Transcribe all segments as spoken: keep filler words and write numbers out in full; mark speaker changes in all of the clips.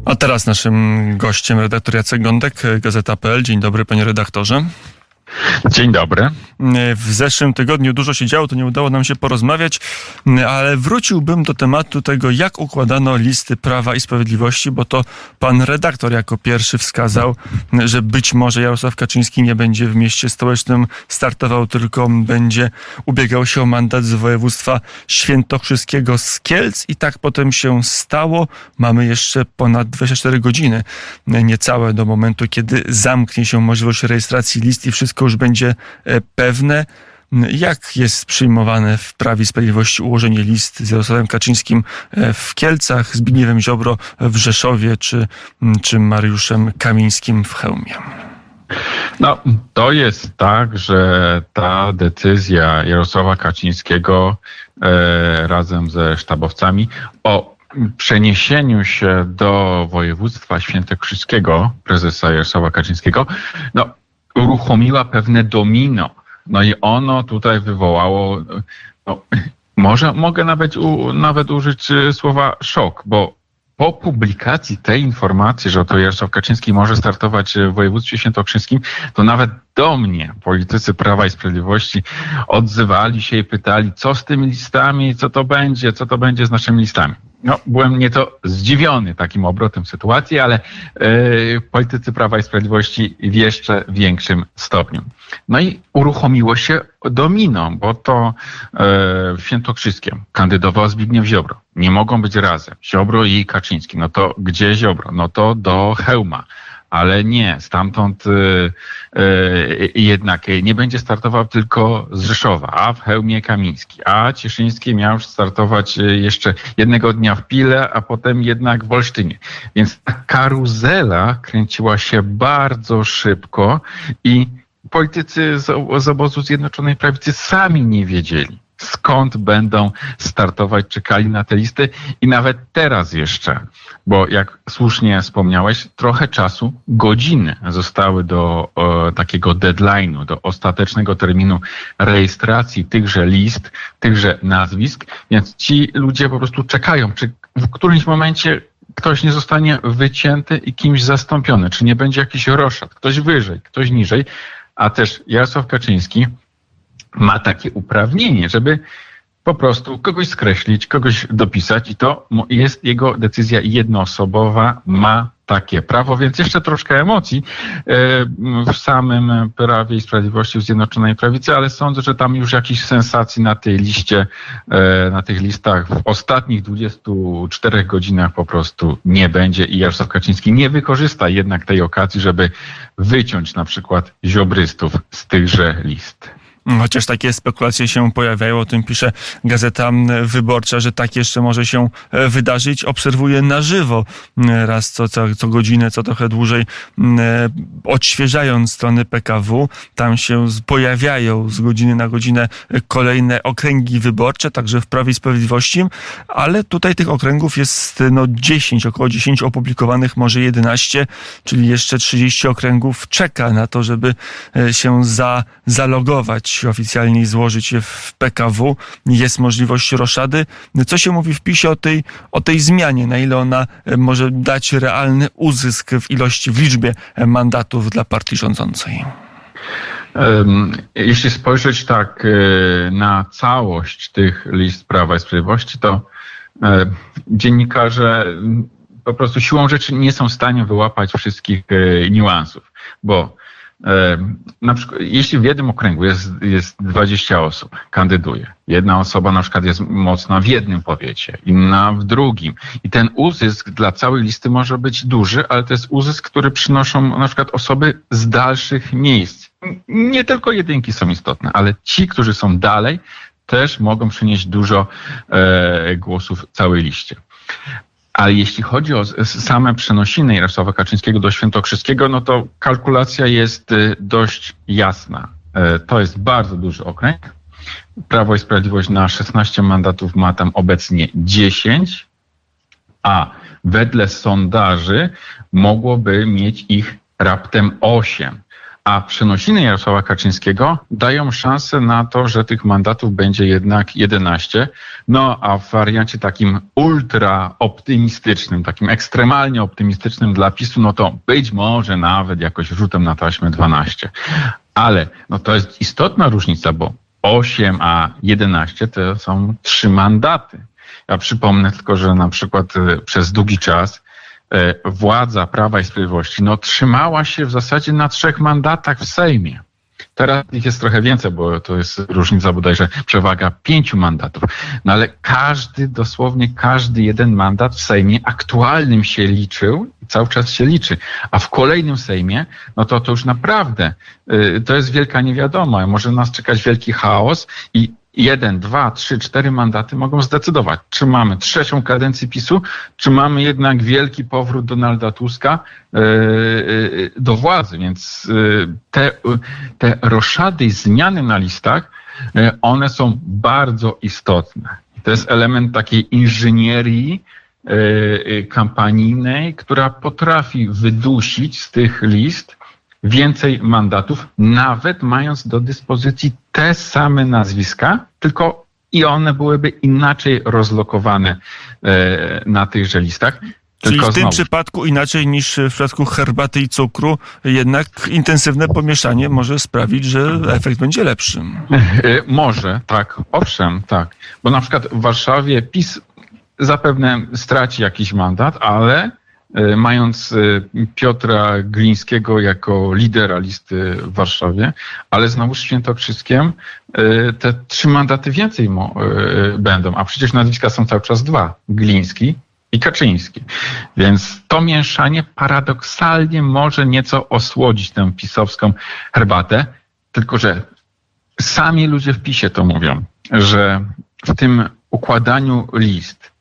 Speaker 1: A teraz naszym gościem redaktor Jacek Gądek, Gazeta kropka pe el. Dzień dobry, panie redaktorze.
Speaker 2: Dzień dobry.
Speaker 1: W zeszłym tygodniu dużo się działo, to nie udało nam się porozmawiać, ale wróciłbym do tematu tego, jak układano listy Prawa i Sprawiedliwości, bo to pan redaktor jako pierwszy wskazał, że być może Jarosław Kaczyński nie będzie w mieście stołecznym startował, tylko będzie ubiegał się o mandat z województwa świętokrzyskiego z Kielc i tak potem się stało. Mamy jeszcze ponad dwadzieścia cztery godziny, niecałe do momentu, kiedy zamknie się możliwość rejestracji list i wszystko już będzie pewne. Jak jest przyjmowane w Prawie i Sprawiedliwości ułożenie list z Jarosławem Kaczyńskim w Kielcach, Zbigniewem Ziobro w Rzeszowie czy, czy Mariuszem Kamińskim w Chełmie?
Speaker 2: No, to jest tak, że ta decyzja Jarosława Kaczyńskiego e, razem ze sztabowcami o przeniesieniu się do województwa świętokrzyskiego prezesa Jarosława Kaczyńskiego, no, uruchomiła pewne domino. No i ono tutaj wywołało, no, może mogę nawet, u, nawet użyć słowa szok, bo po publikacji tej informacji, że oto Jarosław Kaczyński może startować w województwie świętokrzyskim, to nawet do mnie politycy Prawa i Sprawiedliwości odzywali się i pytali, co z tymi listami, co to będzie, co to będzie z naszymi listami. No, byłem nieco zdziwiony takim obrotem sytuacji, ale yy, politycy Prawa i Sprawiedliwości w jeszcze większym stopniu. No i uruchomiło się domino, bo to yy, w Świętokrzyskiem kandydował Zbigniew Ziobro. Nie mogą być razem. Ziobro i Kaczyński. No to gdzie Ziobro? No to do Chełma. Ale nie, stamtąd y, y, jednak nie będzie startował tylko z Rzeszowa, a w Chełmie Kamiński, a Cieszyński miał startować jeszcze jednego dnia w Pile, a potem jednak w Olsztynie. Więc ta karuzela kręciła się bardzo szybko i politycy z, z obozu Zjednoczonej Prawicy sami nie wiedzieli, skąd będą startować, czekali na te listy i nawet teraz jeszcze, bo jak słusznie wspomniałeś, trochę czasu, godziny zostały do o, takiego deadline'u, do ostatecznego terminu rejestracji tychże list, tychże nazwisk, więc ci ludzie po prostu czekają, czy w którymś momencie ktoś nie zostanie wycięty i kimś zastąpiony, czy nie będzie jakiś roszad, ktoś wyżej, ktoś niżej, a też Jarosław Kaczyński ma takie uprawnienie, żeby po prostu kogoś skreślić, kogoś dopisać i to jest jego decyzja jednoosobowa, ma takie prawo, więc jeszcze troszkę emocji w samym Prawie i Sprawiedliwości w Zjednoczonej Prawicy, ale sądzę, że tam już jakichś sensacji na tej liście, na tych listach w ostatnich dwudziestu czterech godzinach po prostu nie będzie i Jarosław Kaczyński nie wykorzysta jednak tej okazji, żeby wyciąć na przykład ziobrystów z tychże list.
Speaker 1: Chociaż takie spekulacje się pojawiają, o tym pisze Gazeta Wyborcza, że tak jeszcze może się wydarzyć. Obserwuję na żywo raz co, co, co godzinę, co trochę dłużej, odświeżając strony P K W. Tam się pojawiają z godziny na godzinę kolejne okręgi wyborcze, także w Prawie i Sprawiedliwości, ale tutaj tych okręgów jest no dziesięć, około dziesięć opublikowanych, może jedenaście, czyli jeszcze trzydzieści okręgów czeka na to, żeby się za, zalogować oficjalnie i złożyć je w P K W. Jest możliwość roszady. Co się mówi w PiSie o tej, o tej zmianie? Na ile ona może dać realny uzysk w ilości, w liczbie mandatów dla partii rządzącej?
Speaker 2: Jeśli spojrzeć tak na całość tych list Prawa i Sprawiedliwości, to dziennikarze po prostu siłą rzeczy nie są w stanie wyłapać wszystkich niuansów, bo na przykład, jeśli w jednym okręgu jest, jest dwadzieścia osób, kandyduje. Jedna osoba na przykład jest mocna w jednym powiecie, inna w drugim. I ten uzysk dla całej listy może być duży, ale to jest uzysk, który przynoszą na przykład osoby z dalszych miejsc. Nie tylko jedynki są istotne, ale ci, którzy są dalej, też mogą przynieść dużo e, głosów całej liście. Ale jeśli chodzi o same przenosiny Jarosława Kaczyńskiego do Świętokrzyskiego, no to kalkulacja jest dość jasna. To jest bardzo duży okręg. Prawo i Sprawiedliwość na szesnaście mandatów ma tam obecnie dziesięć, a wedle sondaży mogłoby mieć ich raptem osiem. A przenosiny Jarosława Kaczyńskiego dają szansę na to, że tych mandatów będzie jednak jedenaście. No a w wariancie takim ultra optymistycznym, takim ekstremalnie optymistycznym dla PiSu, no to być może nawet jakoś rzutem na taśmę dwanaście. Ale no to jest istotna różnica, bo osiem a jedenaście to są trzy mandaty. Ja przypomnę tylko, że na przykład przez długi czas władza Prawa i Sprawiedliwości no, trzymała się w zasadzie na trzech mandatach w Sejmie. Teraz ich jest trochę więcej, bo to jest różnica bodajże przewaga pięciu mandatów. No ale każdy, dosłownie każdy jeden mandat w Sejmie aktualnym się liczył i cały czas się liczy. A w kolejnym Sejmie, no to to już naprawdę y, to jest wielka niewiadoma. Może nas czekać wielki chaos i jeden, dwa, trzy, cztery mandaty mogą zdecydować, czy mamy trzecią kadencję PiSu, czy mamy jednak wielki powrót Donalda Tuska yy, yy, do władzy. Więc yy, te, te roszady i zmiany na listach, yy, one są bardzo istotne. To jest element takiej inżynierii yy, kampanijnej, która potrafi wydusić z tych list więcej mandatów, nawet mając do dyspozycji te same nazwiska, tylko i one byłyby inaczej rozlokowane e, na tychże listach.
Speaker 1: Czyli
Speaker 2: Tylko
Speaker 1: w tym
Speaker 2: znowu,
Speaker 1: przypadku inaczej niż w przypadku herbaty i cukru, jednak intensywne pomieszanie może sprawić, że efekt będzie lepszy.
Speaker 2: e, może, tak, owszem, tak. Bo na przykład w Warszawie PiS zapewne straci jakiś mandat, ale mając Piotra Glińskiego jako lidera listy w Warszawie, ale znowu z Świętokrzyskiem te trzy mandaty więcej będą, a przecież nazwiska są cały czas dwa, Gliński i Kaczyński. Więc to mieszanie paradoksalnie może nieco osłodzić tę pisowską herbatę, tylko że sami ludzie w PiSie to mówią, że w tym układaniu list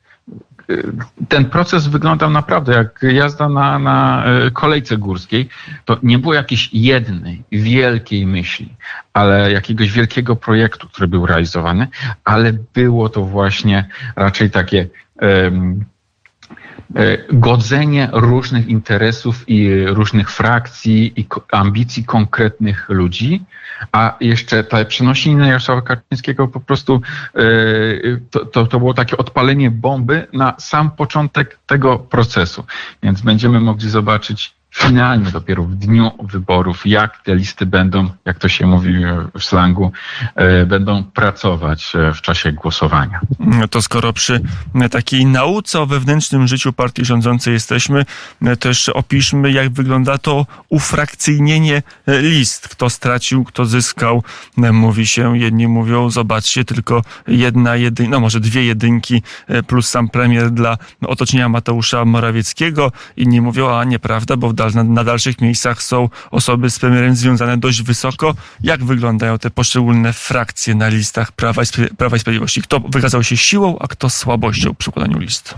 Speaker 2: ten proces wyglądał naprawdę jak jazda na, na kolejce górskiej. To nie było jakiejś jednej wielkiej myśli, ale jakiegoś wielkiego projektu, który był realizowany, ale było to właśnie raczej takie um, godzenie różnych interesów i różnych frakcji i ambicji konkretnych ludzi, a jeszcze te przenosiny Jarosława Kaczyńskiego po prostu to, to, to było takie odpalenie bomby na sam początek tego procesu. Więc będziemy mogli zobaczyć finalnie dopiero w dniu wyborów, jak te listy będą, jak to się mówi w slangu, będą pracować w czasie głosowania.
Speaker 1: To skoro przy takiej nauce o wewnętrznym życiu partii rządzącej jesteśmy, też opiszmy, jak wygląda to ufrakcyjnienie list. Kto stracił, kto zyskał. Mówi się, jedni mówią, zobaczcie, tylko jedna jedynka, no może dwie jedynki plus sam premier dla otoczenia Mateusza Morawieckiego. Inni mówią, a nieprawda, bo w Na, na dalszych miejscach są osoby z premierem związane dość wysoko. Jak wyglądają te poszczególne frakcje na listach Prawa i, Prawa i Sprawiedliwości? Kto wykazał się siłą, a kto słabością przy układaniu list?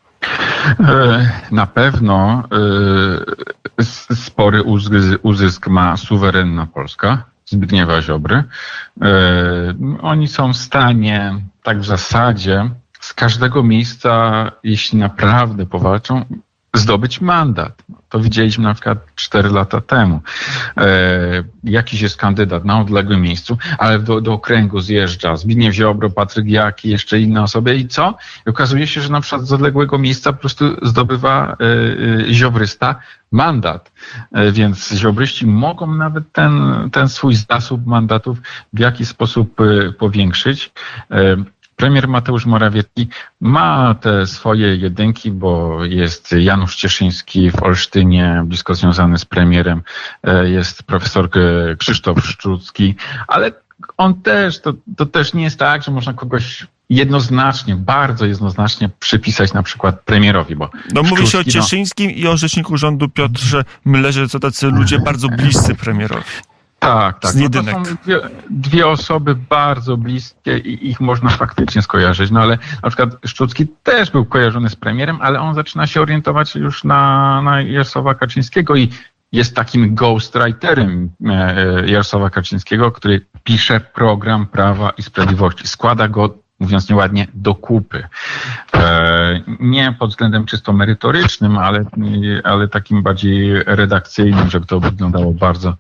Speaker 2: Na pewno spory uzysk ma suwerenna Polska, Zbigniewa Ziobry. Oni są w stanie, tak w zasadzie, z każdego miejsca, jeśli naprawdę powalczą, zdobyć mandat. To widzieliśmy na przykład cztery lata temu. E, jakiś jest kandydat na odległym miejscu, ale do, do okręgu zjeżdża Zbigniew Ziobro, Patryk Jaki, jeszcze inne osoby i co? I okazuje się, że na przykład z odległego miejsca po prostu zdobywa e, e, ziobrysta mandat. E, więc ziobryści mogą nawet ten, ten swój zasób mandatów w jakiś sposób e, powiększyć. E, Premier Mateusz Morawiecki ma te swoje jedynki, bo jest Janusz Cieszyński w Olsztynie, blisko związany z premierem, jest profesor Krzysztof Szczucki, ale on też, to, to też nie jest tak, że można kogoś jednoznacznie, bardzo jednoznacznie przypisać na przykład premierowi, bo...
Speaker 1: No mówi się o
Speaker 2: no,
Speaker 1: Cieszyńskim i o rzeczniku rządu Piotrze Müllerze, to tacy ludzie bardzo bliscy premierowi.
Speaker 2: Tak, tak. No to są dwie, dwie osoby bardzo bliskie i ich można faktycznie skojarzyć. No ale na przykład Szczucki też był kojarzony z premierem, ale on zaczyna się orientować już na, na Jarosława Kaczyńskiego i jest takim ghostwriterem Jarosława Kaczyńskiego, który pisze program Prawa i Sprawiedliwości. Składa go, mówiąc nieładnie, do kupy. E, nie pod względem czysto merytorycznym, ale, ale takim bardziej redakcyjnym, żeby to wyglądało bardzo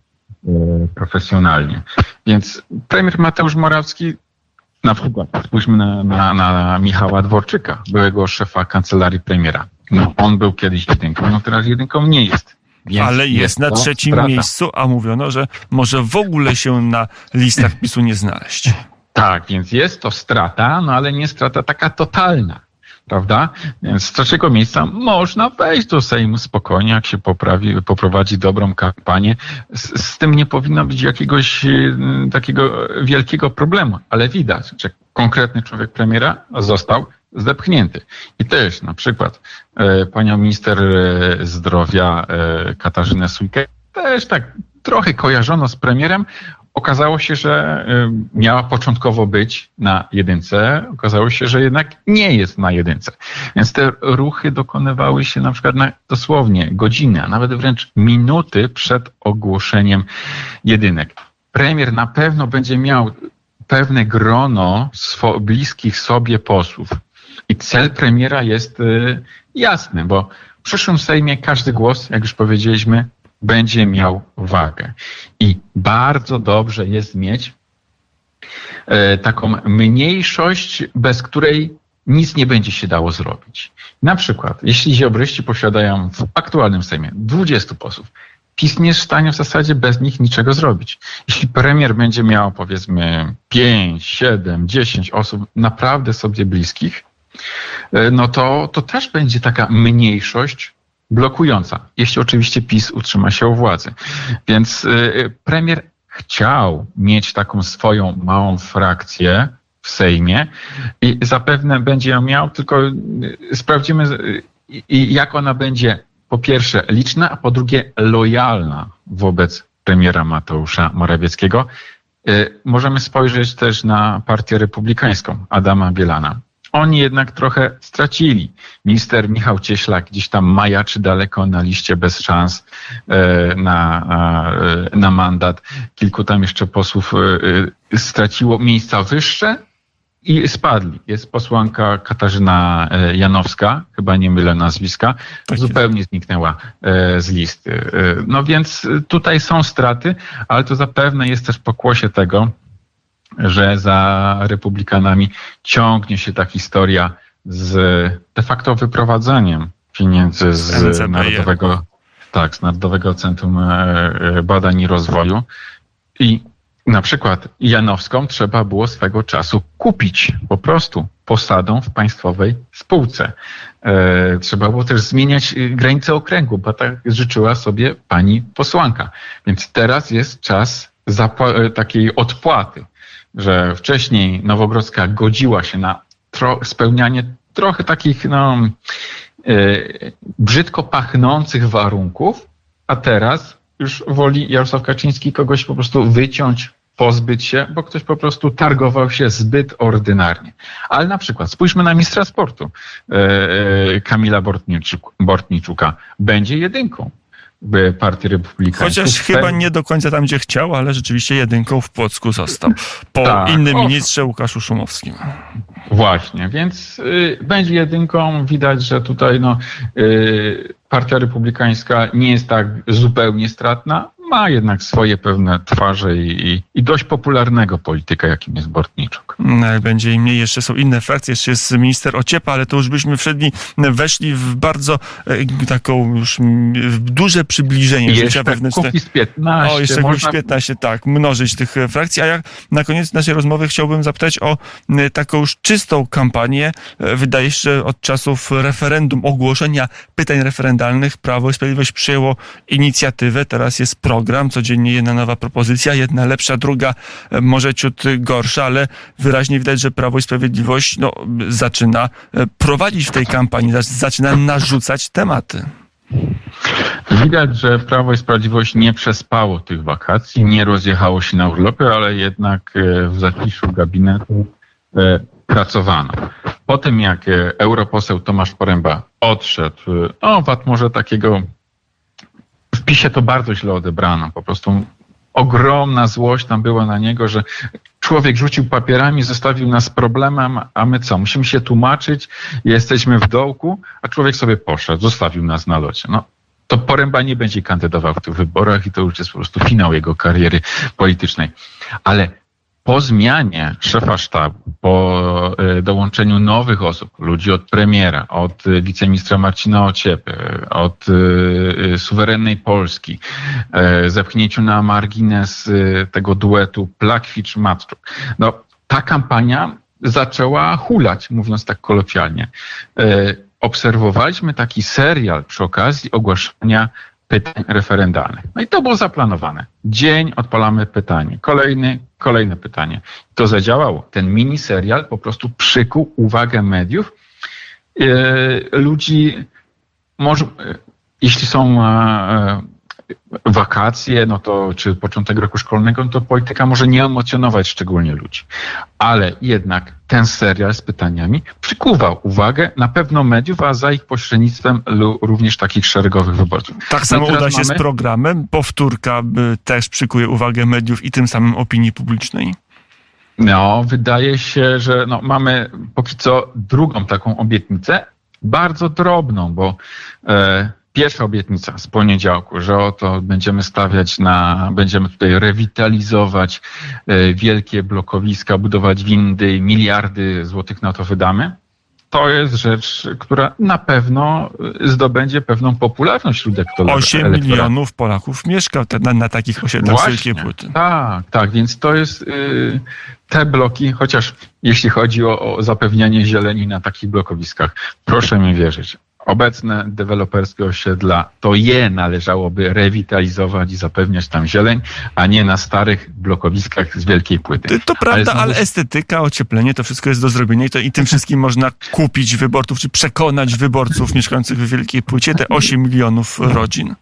Speaker 2: profesjonalnie. Więc premier Mateusz Morawiecki, na przykład spójrzmy na, na, na Michała Dworczyka, byłego szefa kancelarii premiera. No, on był kiedyś jedynką, no teraz jedynką nie jest. Więc
Speaker 1: ale jest, jest na trzecim strata. miejscu, a mówiono, że może w ogóle się na listach PiSu nie znaleźć.
Speaker 2: Tak, więc jest to strata, no ale nie strata taka totalna, prawda? Więc z trzeciego miejsca można wejść do Sejmu spokojnie, jak się poprawi, poprowadzi dobrą kampanię. Z, z tym nie powinno być jakiegoś y, takiego wielkiego problemu, ale widać, że konkretny człowiek premiera został zdepchnięty. I też na przykład e, panią minister e, zdrowia e, Katarzynę Sójkę też tak trochę kojarzono z premierem. Okazało się, że e, miała początkowo być na jedynce. Okazało się, że jednak nie jest na jedynce. Więc te ruchy dokonywały się na przykład na dosłownie godzinę, a nawet wręcz minuty przed ogłoszeniem jedynek. Premier na pewno będzie miał pewne grono swo- bliskich sobie posłów. I cel premiera jest y, jasny, bo w przyszłym Sejmie każdy głos, jak już powiedzieliśmy, będzie miał wagę. I bardzo dobrze jest mieć y, taką mniejszość, bez której nic nie będzie się dało zrobić. Na przykład, jeśli ziobryści posiadają w aktualnym Sejmie dwudziestu posłów, PiS nie jest w stanie w zasadzie bez nich niczego zrobić. Jeśli premier będzie miał, powiedzmy, pięć, siedem, dziesięć osób naprawdę sobie bliskich, no to, to też będzie taka mniejszość blokująca, jeśli oczywiście PiS utrzyma się u władzy. Więc y, premier chciał mieć taką swoją małą frakcję w Sejmie i zapewne będzie ją miał, tylko y, sprawdzimy, y, y, jak ona będzie po pierwsze liczna, a po drugie lojalna wobec premiera Mateusza Morawieckiego. Y, możemy spojrzeć też na partię republikańską Adama Bielana. Oni jednak trochę stracili. Minister Michał Cieślak gdzieś tam majaczy daleko na liście bez szans e, na, e, na mandat. Kilku tam jeszcze posłów e, straciło miejsca wyższe i spadli. Jest posłanka Katarzyna Janowska, chyba nie mylę nazwiska, tak zupełnie zniknęła e, z listy. E, no więc tutaj są straty, ale to zapewne jest też pokłosie tego, że za republikanami ciągnie się ta historia z de facto wyprowadzaniem pieniędzy z Narodowego, tak, z Narodowego Centrum Badań i Rozwoju. I na przykład Janowską trzeba było swego czasu kupić po prostu posadą w państwowej spółce. E, trzeba było też zmieniać granice okręgu, bo tak życzyła sobie pani posłanka. Więc teraz jest czas zapła- takiej odpłaty, że wcześniej Nowogrodzka godziła się na tro- spełnianie trochę takich no, yy, brzydko pachnących warunków, a teraz już woli Jarosław Kaczyński kogoś po prostu wyciąć, pozbyć się, bo ktoś po prostu targował się zbyt ordynarnie. Ale na przykład spójrzmy na ministra sportu yy, Kamila Bortniczuk- Bortniczuka. Będzie jedynką Partii Republikańskiej.
Speaker 1: Chociaż chyba nie do końca tam, gdzie chciał, ale rzeczywiście jedynką w Płocku został. Po tak, innym ministrze Łukaszu Szumowskim.
Speaker 2: Właśnie, więc y, będzie jedynką. Widać, że tutaj no, y, Partia Republikańska nie jest tak zupełnie stratna. Ma jednak swoje pewne twarze i, i, i dość popularnego polityka, jakim jest Bortniczuk.
Speaker 1: No, będzie i mniej. Jeszcze są inne frakcje. Jeszcze jest minister Ociepa, ale to już byśmy wszedni weszli w bardzo e, taką już w duże przybliżenie
Speaker 2: I
Speaker 1: życia wewnętrznego.
Speaker 2: Kukiz piętnaście.
Speaker 1: O, jeszcze
Speaker 2: można...
Speaker 1: Kukiz piętnaście, tak. Mnożyć tych frakcji. A ja na koniec naszej rozmowy chciałbym zapytać o taką już czystą kampanię. Wydaje się, że od czasów referendum, ogłoszenia pytań referendalnych Prawo i Sprawiedliwość przyjęło inicjatywę. Teraz jest program, codziennie jedna nowa propozycja, jedna lepsza, druga może ciut gorsza, ale wyraźnie widać, że Prawo i Sprawiedliwość no, zaczyna prowadzić w tej kampanii, zaczyna narzucać tematy.
Speaker 2: Widać, że Prawo i Sprawiedliwość nie przespało tych wakacji, nie rozjechało się na urlopy, ale jednak w zaciszu gabinetu pracowano. Po tym, jak europoseł Tomasz Poręba odszedł, no wad może takiego w PiSie to bardzo źle odebrano. Po prostu ogromna złość tam była na niego, że człowiek rzucił papierami, zostawił nas z problemem, a my co? Musimy się tłumaczyć, jesteśmy w dołku, a człowiek sobie poszedł, zostawił nas na locie. No, to Poręba nie będzie kandydował w tych wyborach i to już jest po prostu finał jego kariery politycznej. Ale po zmianie szefa sztabu, po dołączeniu nowych osób, ludzi od premiera, od wiceministra Marcina Ociepy, od suwerennej Polski, zepchnięciu na margines tego duetu Plakwicz-Matczuk, no ta kampania zaczęła hulać, mówiąc tak kolokwialnie. Obserwowaliśmy taki serial przy okazji ogłaszania pytań referendalnych. No i to było zaplanowane. Dzień odpalamy pytanie. Kolejny, kolejne pytanie. To zadziałało. Ten mini serial po prostu przykuł uwagę mediów. Yy, ludzi, może, yy, jeśli są yy, wakacje, no to czy początek roku szkolnego, no to polityka może nie emocjonować szczególnie ludzi. Ale jednak ten serial z pytaniami przykuwał uwagę na pewno mediów, a za ich pośrednictwem również takich szeregowych wyborców.
Speaker 1: Tak samo
Speaker 2: no
Speaker 1: uda się
Speaker 2: mamy...
Speaker 1: z programem. Powtórka też przykuje uwagę mediów i tym samym opinii publicznej.
Speaker 2: No, wydaje się, że no, mamy póki co drugą taką obietnicę, bardzo drobną, bo e, pierwsza obietnica z poniedziałku, że oto będziemy stawiać na, będziemy tutaj rewitalizować e, wielkie blokowiska, budować windy, miliardy złotych na to wydamy. To jest rzecz, która na pewno zdobędzie pewną popularność wśród elektoratu.
Speaker 1: osiem milionów Polaków mieszka na, na takich osiedlach Wielkiej Płyty.
Speaker 2: Tak, tak, więc to jest y, te bloki, chociaż jeśli chodzi o, o zapewnianie zieleni na takich blokowiskach, proszę mi wierzyć, obecne deweloperskie osiedla, to je należałoby rewitalizować i zapewniać tam zieleń, a nie na starych blokowiskach z Wielkiej Płyty.
Speaker 1: To prawda, ale, znowu... ale estetyka, ocieplenie, to wszystko jest do zrobienia i, to, i tym wszystkim można kupić wyborców, czy przekonać wyborców mieszkających w Wielkiej Płycie, te osiem milionów rodzin.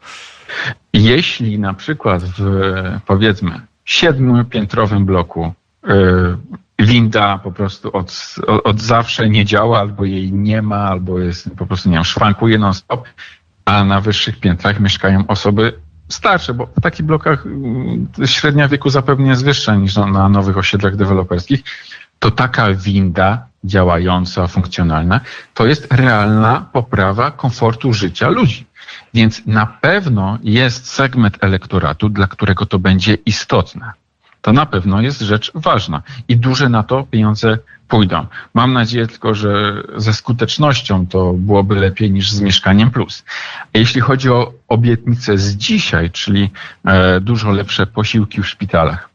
Speaker 2: Jeśli na przykład w, powiedzmy, siedmiopiętrowym bloku yy, winda po prostu od, od zawsze nie działa, albo jej nie ma, albo jest po prostu, nie wiem, szwankuje non-stop, a na wyższych piętrach mieszkają osoby starsze, bo w takich blokach średnia wieku zapewne jest wyższa niż na nowych osiedlach deweloperskich, to taka winda działająca, funkcjonalna, to jest realna poprawa komfortu życia ludzi. Więc na pewno jest segment elektoratu, dla którego to będzie istotne. To na pewno jest rzecz ważna i duże na to pieniądze pójdą. Mam nadzieję tylko, że ze skutecznością to byłoby lepiej niż z Mieszkaniem Plus. A jeśli chodzi o obietnicę z dzisiaj, czyli e, dużo lepsze posiłki w szpitalach,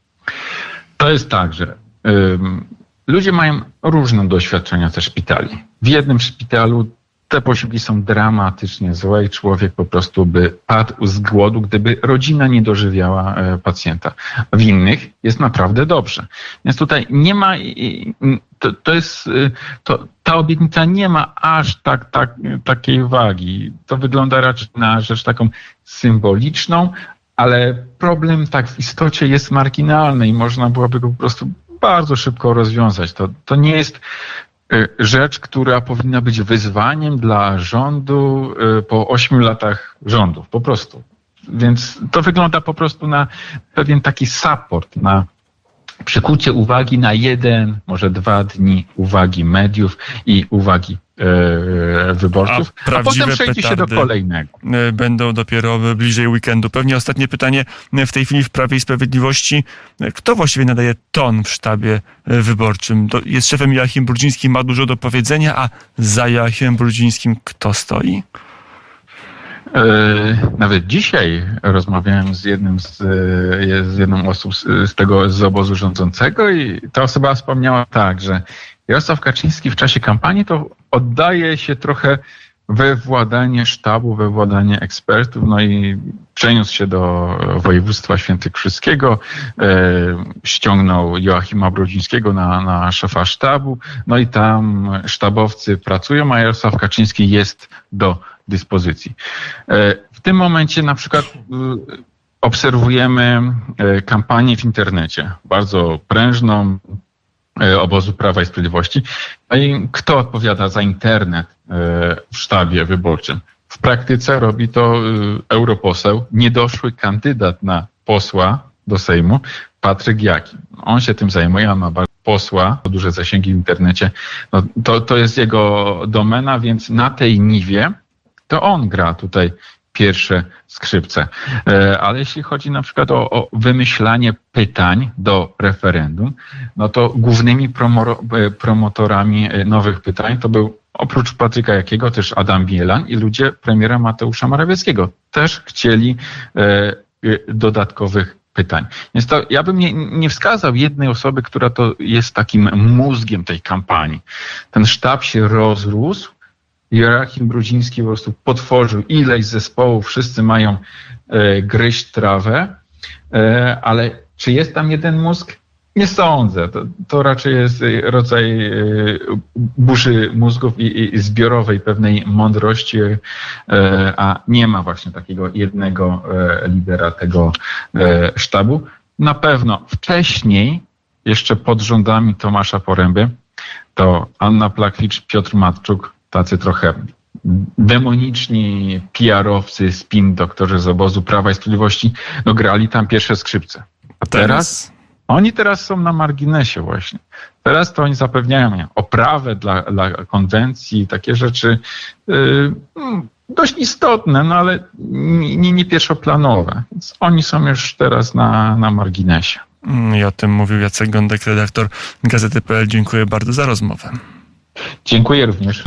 Speaker 2: to jest tak, że e, ludzie mają różne doświadczenia ze szpitali. W jednym szpitalu te posiłki są dramatycznie złe i człowiek po prostu by padł z głodu, gdyby rodzina nie dożywiała pacjenta. W innych jest naprawdę dobrze. Więc tutaj nie ma, to, to jest, to, ta obietnica nie ma aż tak, tak, takiej wagi. To wygląda raczej na rzecz taką symboliczną, ale problem tak w istocie jest marginalny i można byłoby go po prostu bardzo szybko rozwiązać. To, to nie jest rzecz, która powinna być wyzwaniem dla rządu po ośmiu latach rządów, po prostu. Więc to wygląda po prostu na pewien taki support, na przykucie uwagi na jeden, może dwa dni uwagi mediów i uwagi e, wyborców, a, a potem przejdzie się do kolejnego.
Speaker 1: Będą dopiero bliżej weekendu. Pewnie ostatnie pytanie w tej chwili w Prawie i Sprawiedliwości. Kto właściwie nadaje ton w sztabie wyborczym? To jest szefem Joachim Brudziński, ma dużo do powiedzenia, a za Joachimem Brudzińskim kto stoi?
Speaker 2: Nawet dzisiaj rozmawiałem z jednym z, z jedną osób z tego z obozu rządzącego i ta osoba wspomniała tak, że Jarosław Kaczyński w czasie kampanii to oddaje się trochę we władanie sztabu, we władanie ekspertów, no i przeniósł się do województwa świętokrzyskiego, e, ściągnął Joachima Brudzińskiego na, na szefa sztabu, no i tam sztabowcy pracują, a Jarosław Kaczyński jest do dyspozycji. E, w tym momencie na przykład e, obserwujemy e, kampanię w internecie, bardzo prężną, obozu Prawa i Sprawiedliwości. No i kto odpowiada za internet w sztabie wyborczym? W praktyce robi to europoseł, niedoszły kandydat na posła do Sejmu, Patryk Jaki. On się tym zajmuje, on ma bardzo posła, duże zasięgi w internecie. No, to, to jest jego domena, więc na tej niwie to on gra tutaj pierwsze skrzypce. Ale jeśli chodzi na przykład o, o wymyślanie pytań do referendum, no to głównymi promo, promotorami nowych pytań to był oprócz Patryka Jakiego też Adam Bielan i ludzie premiera Mateusza Morawieckiego. Też chcieli e, dodatkowych pytań. Więc to ja bym nie, nie wskazał jednej osoby, która to jest takim mózgiem tej kampanii. Ten sztab się rozrósł. Joachim Brudziński po prostu potworzył ileś zespołów, wszyscy mają e, gryźć trawę, e, ale czy jest tam jeden mózg? Nie sądzę. To, to raczej jest rodzaj e, burzy mózgów i, i zbiorowej pewnej mądrości, e, a nie ma właśnie takiego jednego e, lidera tego e, sztabu. Na pewno wcześniej, jeszcze pod rządami Tomasza Poręby, to Anna Plakwicz, Piotr Matczuk, tacy trochę demoniczni P R owcy, spin doktorzy z obozu Prawa i Sprawiedliwości, no grali tam pierwsze skrzypce. A teraz, oni teraz są na marginesie właśnie. Teraz to oni zapewniają oprawę dla, dla konwencji, takie rzeczy yy, dość istotne, no ale nie, nie pierwszoplanowe. Więc oni są już teraz na, na marginesie.
Speaker 1: I o tym mówił Jacek Gądek, redaktor Gazety kropka pe el. Dziękuję bardzo za rozmowę.
Speaker 2: Dziękuję również.